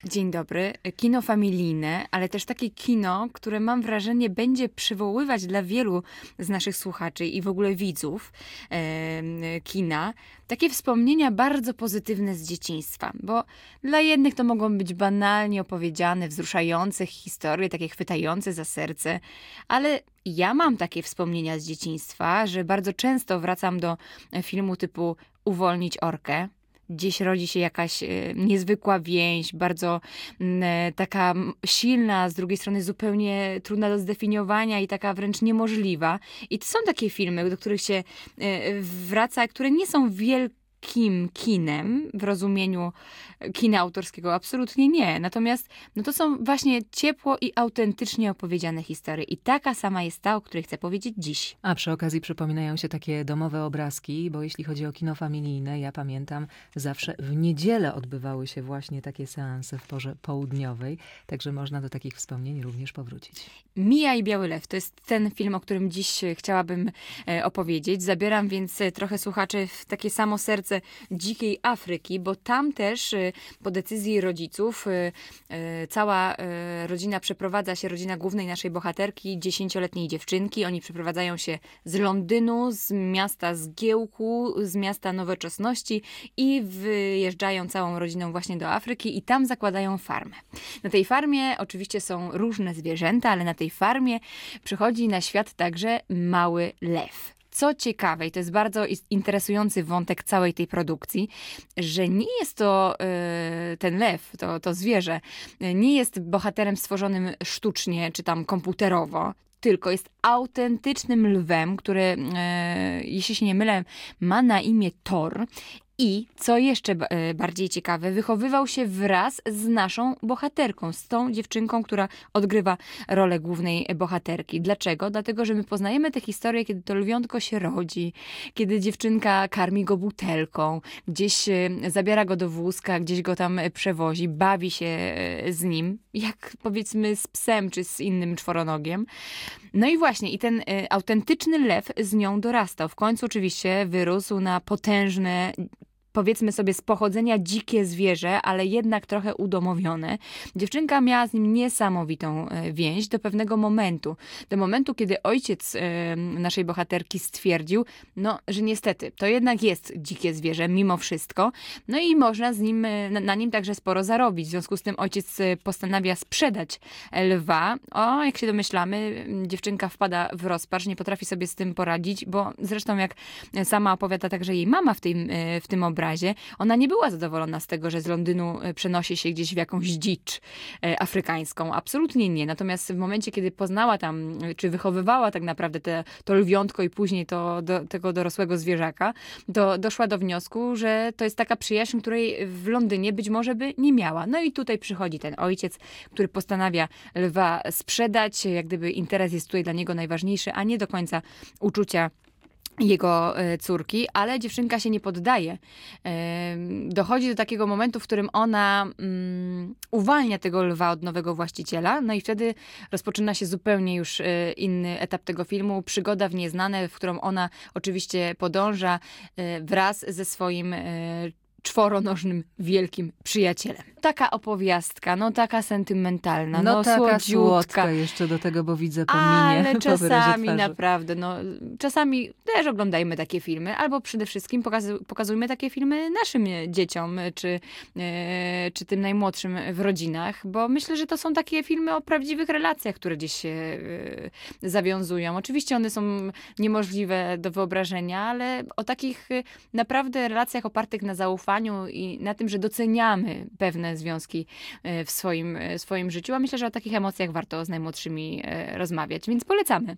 Dzień dobry. Kino familijne, ale też takie kino, które mam wrażenie będzie przywoływać dla wielu z naszych słuchaczy i w ogóle widzów kina takie wspomnienia bardzo pozytywne z dzieciństwa. Bo dla jednych to mogą być banalnie opowiedziane, wzruszające historie, takie chwytające za serce, ale ja mam takie wspomnienia z dzieciństwa, że bardzo często wracam do filmu typu Uwolnić orkę. Gdzieś rodzi się jakaś niezwykła więź, bardzo taka silna, z drugiej strony zupełnie trudna do zdefiniowania i taka wręcz niemożliwa. I to są takie filmy, do których się wraca, które nie są wielkim kinem w rozumieniu kina autorskiego. Absolutnie nie. Natomiast to są właśnie ciepło i autentycznie opowiedziane historie. I taka sama jest ta, o której chcę powiedzieć dziś. A przy okazji przypominają się takie domowe obrazki, bo jeśli chodzi o kino familijne, ja pamiętam, zawsze w niedzielę odbywały się właśnie takie seanse w porze południowej, także można do takich wspomnień również powrócić. Mija i Biały Lew to jest ten film, o którym dziś chciałabym opowiedzieć. Zabieram więc trochę słuchaczy w takie samo serce dzikiej Afryki, bo tam też po decyzji rodziców cała rodzina przeprowadza się, rodzina głównej naszej bohaterki, 10-letniej dziewczynki. Oni przeprowadzają się z Londynu, z miasta zgiełku, z miasta nowoczesności i wyjeżdżają całą rodziną właśnie do Afryki i tam zakładają farmę. Na tej farmie oczywiście są różne zwierzęta, ale na tej farmie przychodzi na świat także mały lew. Co ciekawe, i to jest bardzo interesujący wątek całej tej produkcji, że nie jest to ten lew, to zwierzę, nie jest bohaterem stworzonym sztucznie czy tam komputerowo, tylko jest autentycznym lwem, który, jeśli się nie mylę, ma na imię Thor. I, co jeszcze bardziej ciekawe, wychowywał się wraz z naszą bohaterką, z tą dziewczynką, która odgrywa rolę głównej bohaterki. Dlaczego? Dlatego, że my poznajemy tę historię, kiedy to lwiątko się rodzi, kiedy dziewczynka karmi go butelką, gdzieś zabiera go do wózka, gdzieś go tam przewozi, bawi się z nim, jak powiedzmy z psem czy z innym czworonogiem. No i właśnie, i ten autentyczny lew z nią dorastał. W końcu oczywiście wyrósł na potężne, powiedzmy sobie z pochodzenia dzikie zwierzę, ale jednak trochę udomowione. Dziewczynka miała z nim niesamowitą więź do pewnego momentu. Do momentu, kiedy ojciec naszej bohaterki stwierdził, że niestety, to jednak jest dzikie zwierzę mimo wszystko. No i można na nim także sporo zarobić. W związku z tym ojciec postanawia sprzedać lwa. Jak się domyślamy, dziewczynka wpada w rozpacz, nie potrafi sobie z tym poradzić, bo zresztą jak sama opowiada także jej mama w tym obrazie, ona nie była zadowolona z tego, że z Londynu przenosi się gdzieś w jakąś dzicz afrykańską. Absolutnie nie. Natomiast w momencie, kiedy poznała tam, czy wychowywała tak naprawdę to lwiątko i później tego dorosłego zwierzaka, to doszła do wniosku, że to jest taka przyjaźń, której w Londynie być może by nie miała. No i tutaj przychodzi ten ojciec, który postanawia lwa sprzedać. Jak gdyby interes jest tutaj dla niego najważniejszy, a nie do końca uczucia jego córki, ale dziewczynka się nie poddaje. Dochodzi do takiego momentu, w którym ona uwalnia tego lwa od nowego właściciela, no i wtedy rozpoczyna się zupełnie już inny etap tego filmu, przygoda w nieznane, w którą ona oczywiście podąża wraz ze swoim czworonożnym wielkim przyjacielem. Taka opowiastka, taka sentymentalna, taka słodziutka. słodka jeszcze do tego, bo widzę po minie. Ale po czasami wyrazie twarzy. naprawdę, czasami też oglądajmy takie filmy, albo przede wszystkim pokazujmy takie filmy naszym dzieciom, czy tym najmłodszym w rodzinach, bo myślę, że to są takie filmy o prawdziwych relacjach, które gdzieś się zawiązują. Oczywiście one są niemożliwe do wyobrażenia, ale o takich naprawdę relacjach opartych na zaufaniu i na tym, że doceniamy pewne związki w swoim życiu, a myślę, że o takich emocjach warto z najmłodszymi rozmawiać, więc polecamy.